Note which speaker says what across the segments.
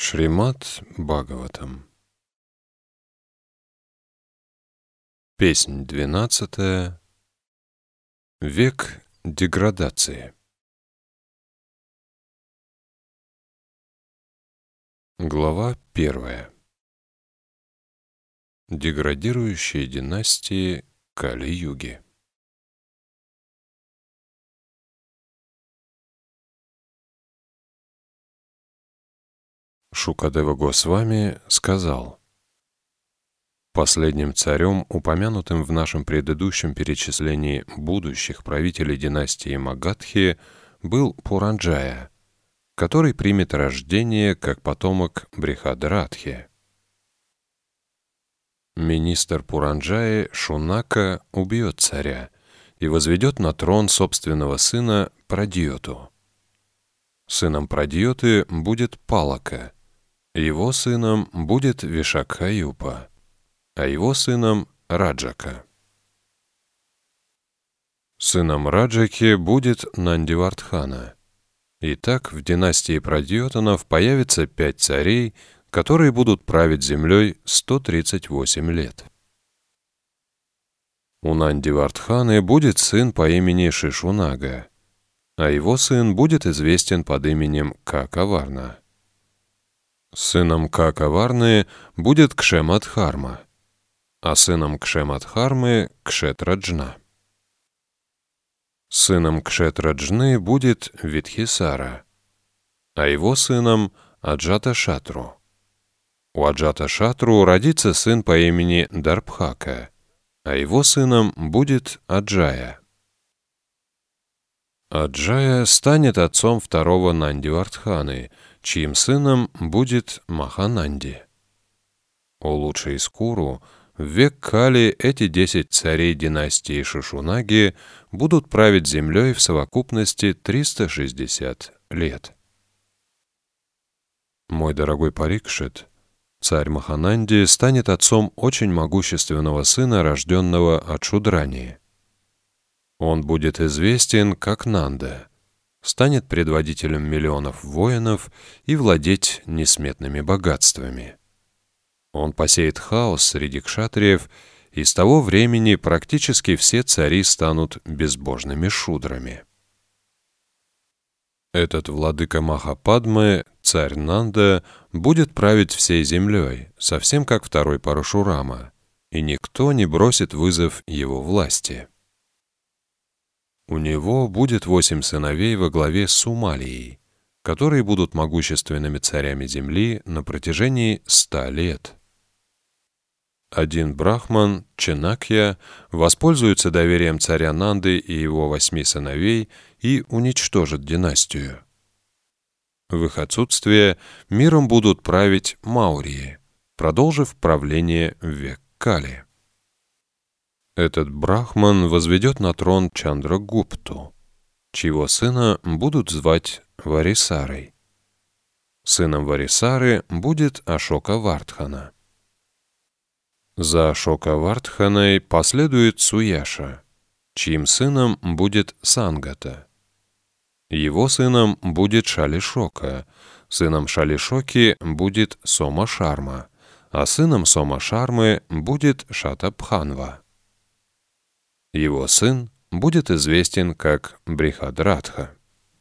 Speaker 1: Шримад Бхагаватам. Песнь 12. Век деградации. Глава 1. Деградирующие династии Кали-юги. Шукадева Госвами сказал: последним царем, упомянутым в нашем предыдущем перечислении будущих правителей династии Магадхи, был Пуранджая, который примет рождение как потомок Брихадратхи. Министр Пуранджаи Шунака убьет царя и возведет на трон собственного сына Прадьоту. Сыном Прадьоты будет Палака, его сыном будет Вишакхаюпа, а его сыном Раджака. Сыном Раджаки будет Нандивардхана. Итак, в династии Прадьотанов появится 5 царей, которые будут править землей 138 лет. У Нандивардханы будет сын по имени Шишунага, а его сын будет известен под именем Какаварна. Сыном Какаварны будет Кшемадхарма, а сыном Кшемадхармы — Кшетраджна. Сыном Кшетраджны будет Витхисара, а его сыном — Аджаташатру. У Аджаташатру родится сын по имени Дарбхака, а его сыном будет Аджая. Аджая станет отцом второго Нандивардханы, чьим сыном будет Махананди. О лучший из Куру, в век Кали эти 10 царей династии Шишунаги будут править землей в совокупности 360 лет. Мой дорогой Парикшит, царь Махананди станет отцом очень могущественного сына, рожденного от Шудрани. Он будет известен как Нанда, станет предводителем миллионов воинов и владеть несметными богатствами. Он посеет хаос среди кшатриев, и с того времени практически все цари станут безбожными шудрами. Этот владыка Махападмы, царь Нанда, будет править всей землей, совсем как второй Парашурама, и никто не бросит вызов его власти. У него будет 8 сыновей во главе с Сумалией, которые будут могущественными царями земли на протяжении 100 лет. Один брахман, Ченакья, воспользуется доверием царя Нанды и его 8 сыновей и уничтожит династию. В их отсутствие миром будут править Маурии, продолжив правление в век Кали. Этот брахман возведет на трон Чандрагупту, чьего сына будут звать Варисарой. Сыном Варисары будет Ашокавардхана. За Ашокавардханой последует Суяша, чьим сыном будет Сангата. Его сыном будет Шалишока, сыном Шалишоки будет Сома-Шарма, а сыном Сома-Шармы будет Шатабханва. Его сын будет известен как Брихадратха.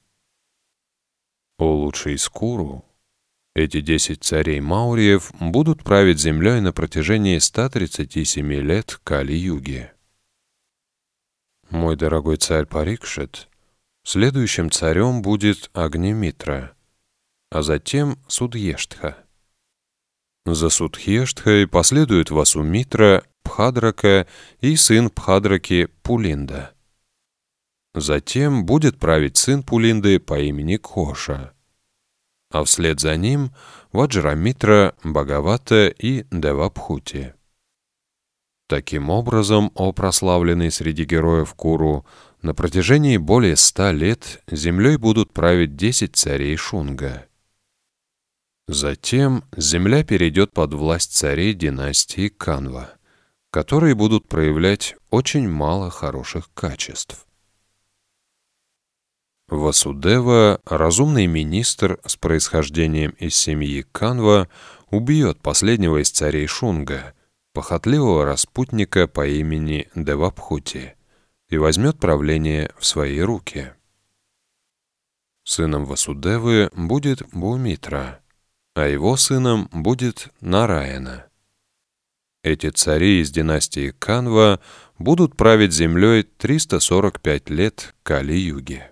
Speaker 1: О лучший из Куру, эти 10 царей Мауриев будут править землей на протяжении 137 лет Кали-юги. Мой дорогой царь Парикшит, следующим царем будет Агнимитра, а затем Судхьештха. За Судхьештхой последует Васумитра, Пхадрака и сын Пхадраки Пулинда. Затем будет править сын Пулинды по имени Коша, а вслед за ним Ваджрамитра, Бхагавата и Девабхути. Таким образом, о прославленный среди героев Куру, на протяжении более 100 лет землей будут править 10 царей Шунга. Затем земля перейдет под власть царей династии Канва, которые будут проявлять очень мало хороших качеств. Васудева, разумный министр с происхождением из семьи Канва, убьет последнего из царей Шунга, похотливого распутника по имени Девабхути, и возьмет правление в свои руки. Сыном Васудевы будет Бумитра, а его сыном будет Нараяна. Эти цари из династии Канва будут править землей 345 лет Кали-юги.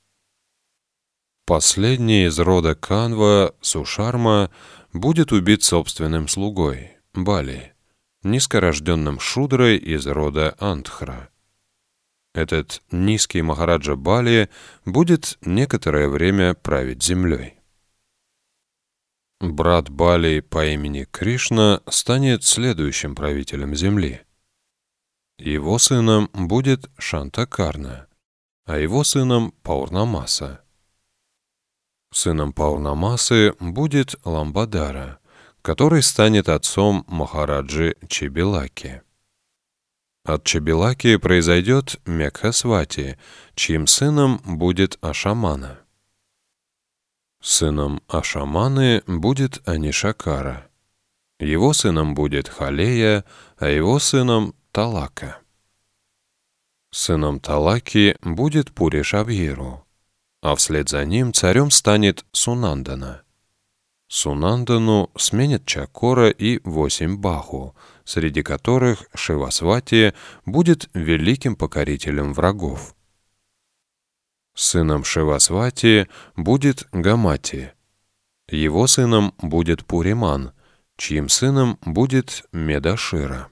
Speaker 1: Последний из рода Канва, Сушарма, будет убит собственным слугой, Бали, низкорожденным шудрой из рода Антхра. Этот низкий махараджа Бали будет некоторое время править землей. Брат Бали по имени Кришна станет следующим правителем земли. Его сыном будет Шантакарна, а его сыном Паурнамаса. Сыном Паурнамасы будет Ламбадара, который станет отцом Махараджи Чебилаки. От Чебилаки произойдет Мекхасвати, чьим сыном будет Ашамана. Сыном Ашаманы будет Анишакара. Его сыном будет Халея, а его сыном Талака. Сыном Талаки будет Пуришабхиру, а вслед за ним царем станет Сунандана. Сунандану сменят Чакора и 8 Баху, среди которых Шивасвати будет великим покорителем врагов. Сыном Шивасвати будет Гамати. Его сыном будет Пуриман, чьим сыном будет Медашира.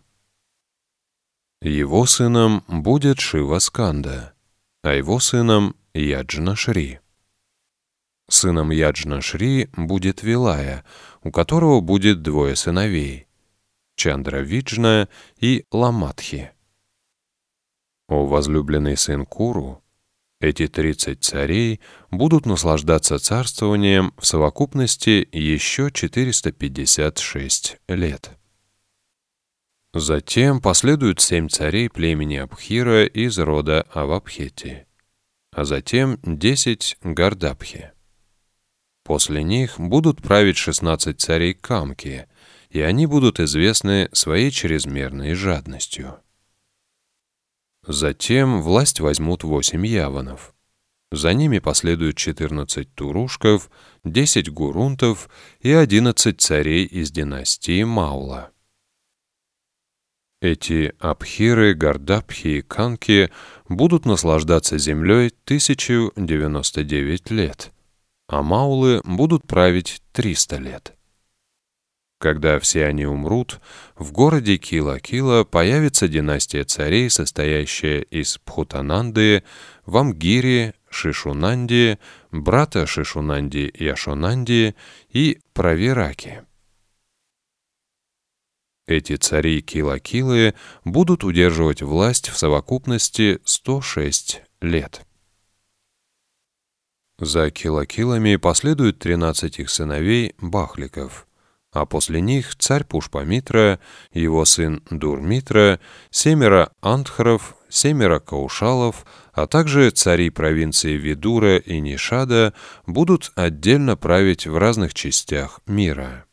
Speaker 1: Его сыном будет Шивасканда, а его сыном Яджна-Шри. Сыном Яджна-Шри будет Вилая, у которого будет 2 сыновей — Чандравиджна и Ламатхи. О возлюбленный сын Куру, эти 30 царей будут наслаждаться царствованием в совокупности еще 456 лет. Затем последуют 7 царей племени Абхира из рода Авабхети, а затем 10 Гардабхи. После них будут править 16 царей Камки, и они будут известны своей чрезмерной жадностью. Затем власть возьмут 8 яванов. За ними последуют 14 турушков, 10 гурунтов и 11 царей из династии Маула. Эти Абхиры, Гардабхи и Канки будут наслаждаться землей 1099 лет, а Маулы будут править 300 лет. Когда все они умрут, в городе Кила-Кила появится династия царей, состоящая из Пхутананды, Вамгири, Шишунанди, брата Шишунанди Яшонанди и Правираки. Эти цари Кила-Килы будут удерживать власть в совокупности 106 лет. За Кила-Килами последуют 13 их сыновей Бахликов, а после них царь Пушпамитра, его сын Дурмитра, 7 Антхров, 7 Каушалов, а также цари провинции Видура и Нишада будут отдельно править в разных частях мира.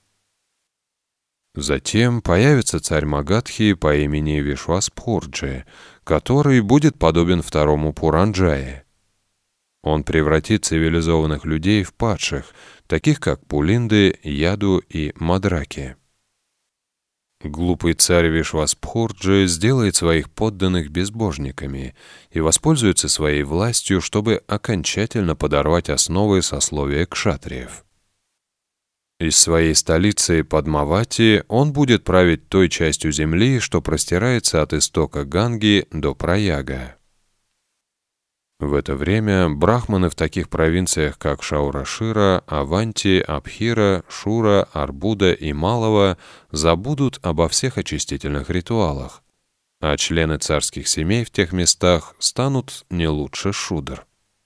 Speaker 1: Затем появится царь Магадхи по имени Вишваспурджи, который будет подобен второму Пуранджае. Он превратит цивилизованных людей в падших, таких как Пулинды, Яду и Мадраки. Глупый царь Вишваспурджи сделает своих подданных безбожниками и воспользуется своей властью, чтобы окончательно подорвать основы сословия кшатриев. Из своей столицы Падмавати он будет править той частью земли, что простирается от истока Ганги до Праяга. В это время брахманы в таких провинциях, как Шаурашира, Аванти, Абхира, Шура, Арбуда и Малава, забудут обо всех очистительных ритуалах, а члены царских семей в тех местах станут не лучше шудр.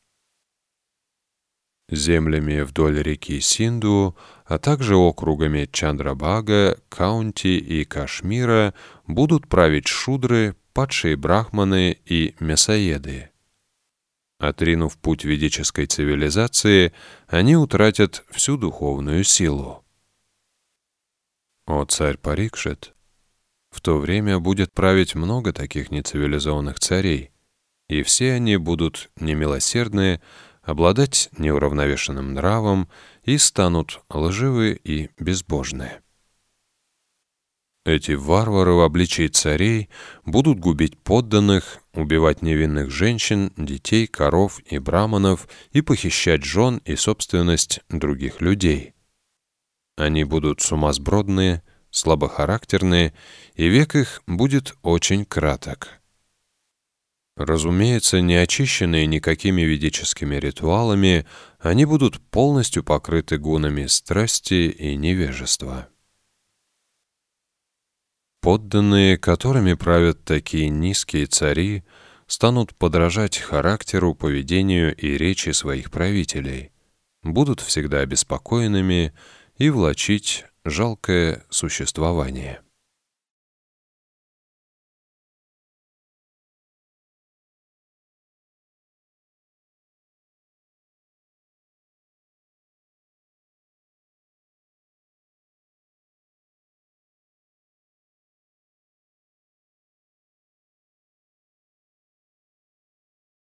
Speaker 1: Землями вдоль реки Синду, а также округами Чандрабага, Каунти и Кашмира будут править шудры, падшие брахманы и мясоеды. Отринув путь ведической цивилизации, они утратят всю духовную силу. О царь Парикшит! В то время будет править много таких нецивилизованных царей, и все они будут немилосердны, обладать неуравновешенным нравом и станут лживы и безбожны. Эти варвары в обличии царей будут губить подданных, убивать невинных женщин, детей, коров и браманов и похищать жен и собственность других людей. Они будут сумасбродные, слабохарактерные, и век их будет очень краток. Разумеется, не очищенные никакими ведическими ритуалами, они будут полностью покрыты гунами страсти и невежества. Подданные, которыми правят такие низкие цари, станут подражать характеру, поведению и речи своих правителей, будут всегда обеспокоенными и влачить жалкое существование.